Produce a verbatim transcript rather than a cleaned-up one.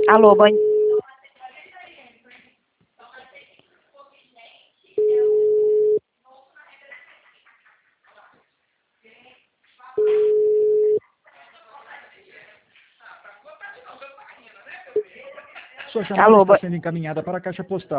Alô, bom... Sua chamada Alô, está bo... sendo encaminhada para a caixa postal.